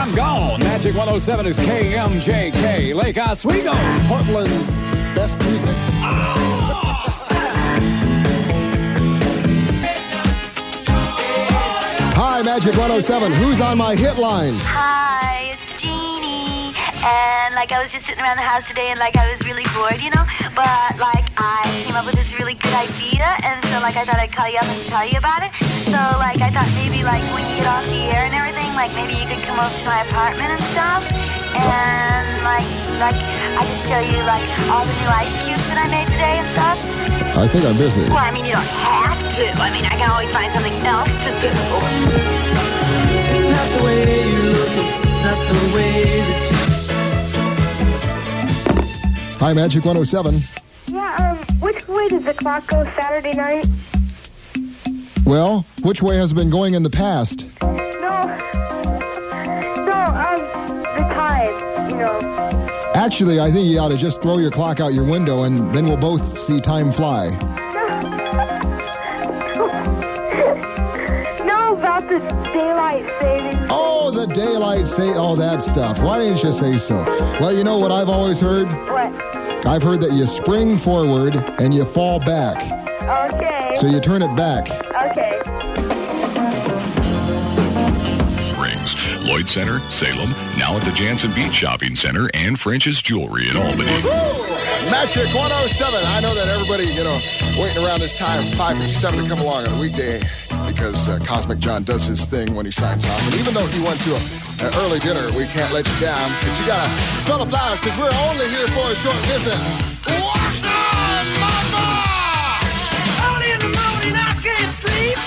I'm gone. Magic 107 is KMJK. Lake Oswego. Portland's best music. Hi, Magic 107. Who's on my hit line? Hi, it's Jeannie. And, I was just sitting around the house today and, I was really bored, But, I came up with this really good idea. And so, I thought I'd call you up and tell you about it. So, I thought maybe, when you get off the air and everything, maybe you could come over to my apartment and stuff. And, I could show you, all the new ice cubes that I made today and stuff. I think I'm busy. Well, you don't have to. I can always find something else to do. It's not the way you look, it's not the way that you... Hi, Magic 107. Yeah, which way does the clock go Saturday night? Well, which way has it been going in the past? No, the time, Actually, I think you ought to just throw your clock out your window, and then we'll both see time fly. No, about the daylight saving. Oh, the daylight that stuff. Why didn't you say so? Well, you know what I've always heard? What? I've heard that you spring forward and you fall back. Okay. So you turn it back. Okay. Lloyd Center, Salem, now at the Jansen Beach Shopping Center and French's Jewelry in Albany. Woo! Magic 107. I know that everybody, waiting around this time, 5:57 to come along on a weekday because Cosmic John does his thing when he signs off. And even though he went to an early dinner, we can't let you down because you got to smell the flowers because we're only here for a short visit. What's up, mama? Early in the morning, I can't sleep.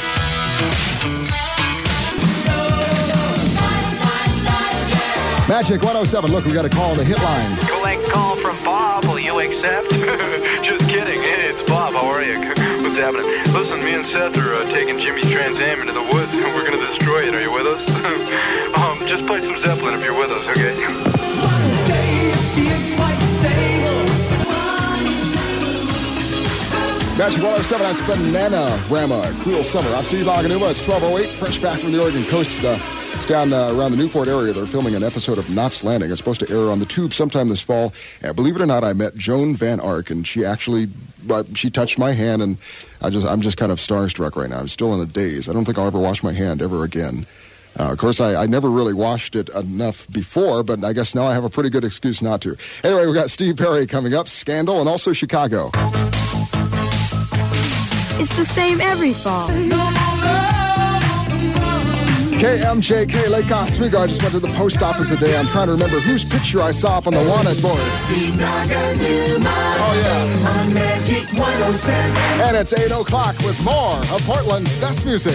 Magic 107. Look, we got a call on the hit line. Collect call from Bob. Will you accept? Just kidding. Hey, it's Bob. How are you? What's happening? Listen, me and Seth are taking Jimmy's Trans Am into the woods. We're going to destroy it. Are you with us? Just play some Zeppelin if you're with us, okay? Magic 107, that's Bananarama, Cruel Summer. I'm Steve Laganuba. It's 12:08, fresh back from the Oregon coast. It's down around the Newport area. They're filming an episode of Knots Landing. It's supposed to air on the Tube sometime this fall. And believe it or not, I met Joan Van Ark, and she actually, she touched my hand, and I'm just kind of starstruck right now. I'm still in a daze. I don't think I'll ever wash my hand ever again. Of course, I never really washed it enough before, but I guess now I have a pretty good excuse not to. Anyway, we got Steve Perry coming up, Scandal, and also Chicago. It's the same every fall. KMJK, Lake Oswego. I just went to the post office today. I'm trying to remember whose picture I saw up on the wanted board. Oh, yeah. On Magic 107. And it's 8 o'clock with more of Portland's best music.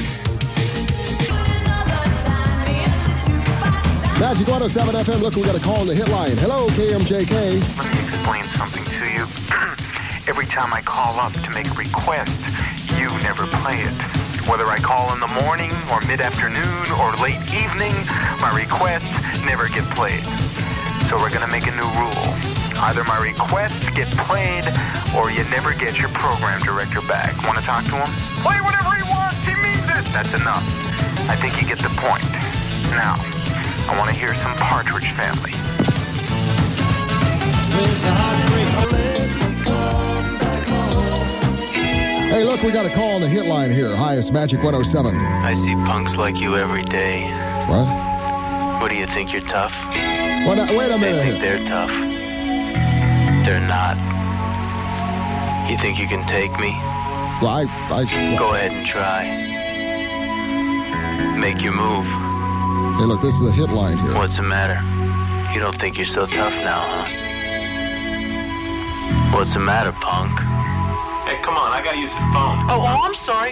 Magic 107 FM. Look, we got a call on the hit line. Hello, KMJK. Let me explain something to you. Every time I call up to make a request, you never play it. Whether I call in the morning or mid-afternoon or late evening, my requests never get played. So we're going to make a new rule. Either my requests get played or you never get your program director back. Want to talk to him? Play whatever he wants. He means it. That's enough. I think you get the point. Now, I want to hear some Partridge Family. Hey, look, we got a call on the hit line here. Hi, it's Magic 107. I see punks like you every day. What? What do you think, you're tough? Well, now, wait a They minute. think they're tough. They're not. You think you can take me? Well, Go ahead and try. Make your move. Hey, look, this is the hit line here. What's the matter? You don't think you're so tough now, huh? What's the matter, punk? Hey, come on, I gotta use the phone. Oh, I'm sorry.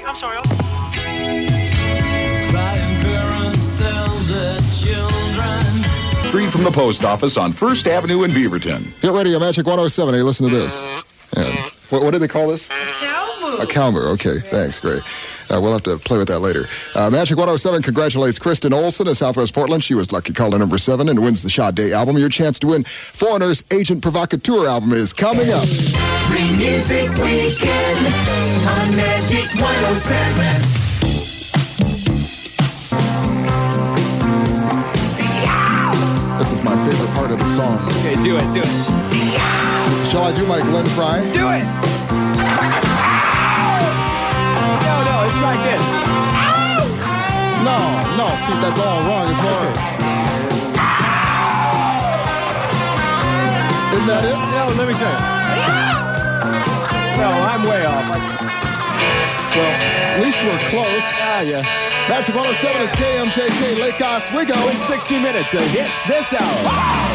Crying parents tell their children. Street from the post office on 1st Avenue in Beaverton. Get ready, Magic 107. Hey, listen to this. Yeah. What did they call this? A Calmer. Okay, thanks. Great. We'll have to play with that later. Magic 107 congratulates Kristen Olson of Southwest Portland. She was lucky caller number 7 and wins the Sade album. Your chance to win Foreigner's Agent Provocateur album is coming up. Free Music Weekend on Magic 107. Okay, do it. Shall I do my Glenn Fry? Do it! No, it's like this. No, Pete, that's all wrong. It's more. Isn't that it? No, let me try. No, I'm way off. Well, at least we're close. Yeah. Magic 107 is KMJK Lake Oswego. With 60 minutes of hits this hour.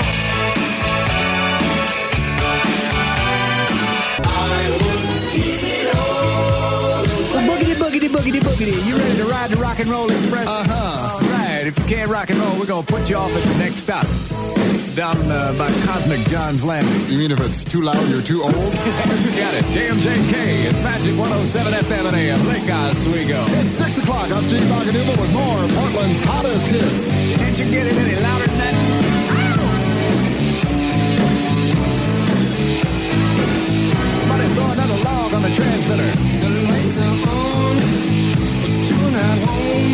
Boogity. You ready to ride the Rock and Roll Express? Uh-huh. All right. If you can't rock and roll, we're going to put you off at the next stop. Down by Cosmic John's Landing. You mean if it's too loud, you're too old? You got it. KMJK. It's Magic 107 FM and AM. Lake Oswego. It's 6 o'clock. I'm Steve Baganuba with more of Portland's hottest hits. Can't you get it any louder than that? Somebody throw another log on the transmitter. The lights are on, but you're not home.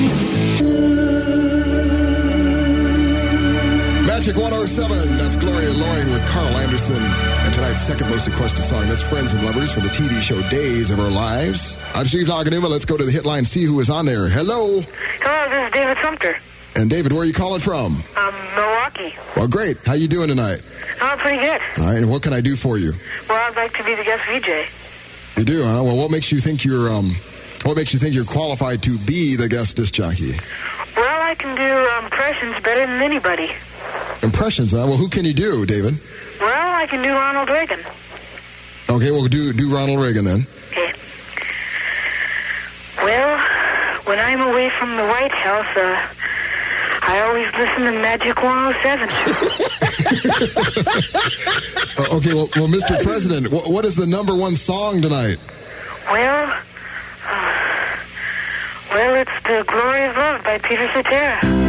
Magic 107, that's Gloria Loring with Carl Anderson. And tonight's second most requested song, that's Friends and Lovers from the TV show Days of Our Lives. I'm Steve Baganuba. Let's go to the hit line, see who is on there. Hello. Hello, this is David Sumter. And David, where are you calling from? Milwaukee. Well, great. How you doing tonight? Oh, pretty good. All right, and what can I do for you? Well, I'd like to be the guest VJ. You do, huh? Well, what makes you think you're qualified to be the guest disc jockey? Well, I can do impressions better than anybody. Impressions, huh? Well, who can you do, David? Well, I can do Ronald Reagan. Okay, well, do Ronald Reagan then. Okay. Well, when I'm away from the White House, I always listen to Magic 107. Okay, well, Mr. President, what is the number one song tonight? Well, it's The Glory of Love by Peter Cetera.